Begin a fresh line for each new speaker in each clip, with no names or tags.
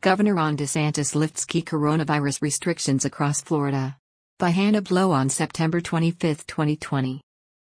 Governor Ron DeSantis lifts key coronavirus restrictions across Florida. By Hannah Blow on September 25, 2020.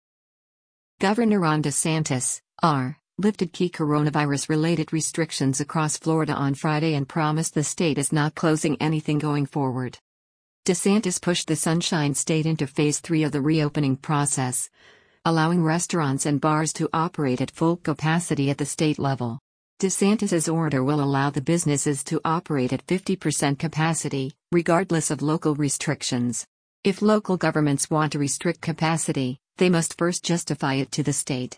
Governor Ron DeSantis, R., lifted key coronavirus-related restrictions across Florida on Friday and promised the state is not closing anything going forward. DeSantis pushed the Sunshine State into Phase 3 of the reopening process, allowing restaurants and bars to operate at full capacity at the state level. DeSantis's order will allow the businesses to operate at 50% capacity, regardless of local restrictions. If local governments want to restrict capacity, they must first justify it to the state.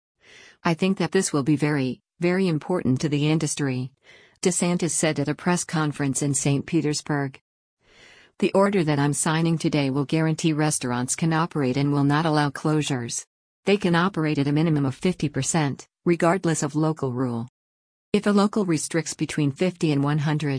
I think that this will be very, very important to the industry, DeSantis said at a press conference in St. Petersburg. The order that I'm signing today will guarantee restaurants can operate and will not allow closures. They can operate at a minimum of 50%, regardless of local rule. If a local restricts between 50 and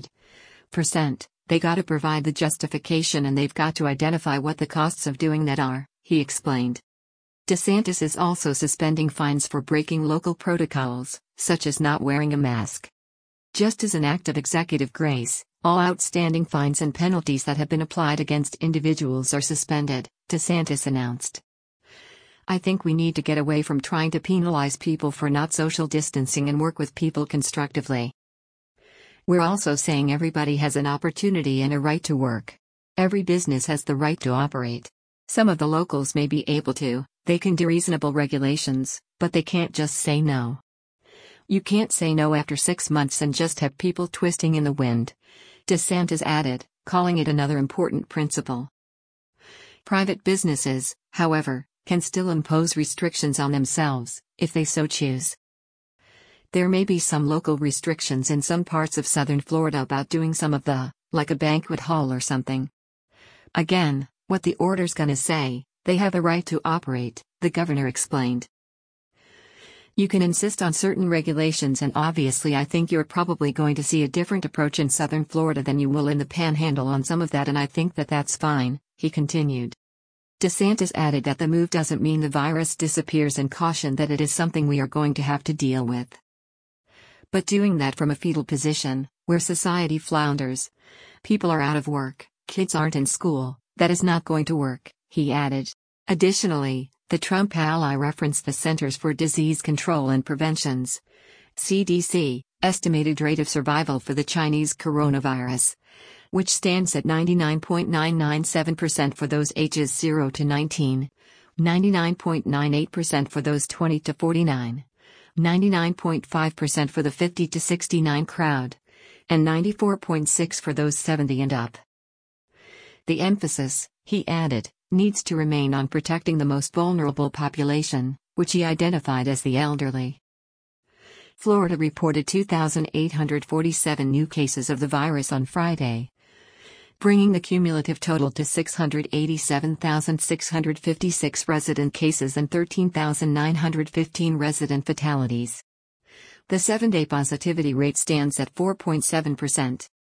100%, they gotta provide the justification and they've got to identify what the costs of doing that are, he explained. DeSantis is also suspending fines for breaking local protocols, such as not wearing a mask. Just as an act of executive grace, all outstanding fines and penalties that have been applied against individuals are suspended, DeSantis announced. I think we need to get away from trying to penalize people for not social distancing and work with people constructively. We're also saying everybody has an opportunity and a right to work. Every business has the right to operate. Some of the locals may be able to, they can do reasonable regulations, but they can't just say no. You can't say no after 6 months and just have people twisting in the wind, DeSantis added, calling it another important principle. Private businesses, however, can still impose restrictions on themselves, if they so choose. There may be some local restrictions in some parts of southern Florida about doing some of the, like a banquet hall or something. Again, what the order's gonna say, they have a right to operate, the governor explained. You can insist on certain regulations and obviously I think you're probably going to see a different approach in southern Florida than you will in the Panhandle on some of that and I think that that's fine, he continued. DeSantis added that the move doesn't mean the virus disappears and cautioned that it is something we are going to have to deal with. But doing that from a fetal position, where society flounders, people are out of work, kids aren't in school, that is not going to work, he added. Additionally, the Trump ally referenced the Centers for Disease Control and Prevention's CDC estimated rate of survival for the Chinese coronavirus, which stands at 99.997% for those ages 0 to 19, 99.98% for those 20 to 49, 99.5% for the 50 to 69 crowd, and 94.6% for those 70 and up. The emphasis, he added, needs to remain on protecting the most vulnerable population, which he identified as the elderly. Florida reported 2,847 new cases of the virus on Friday, bringing the cumulative total to 687,656 resident cases and 13,915 resident fatalities. The 7-day positivity rate stands at 4.7%.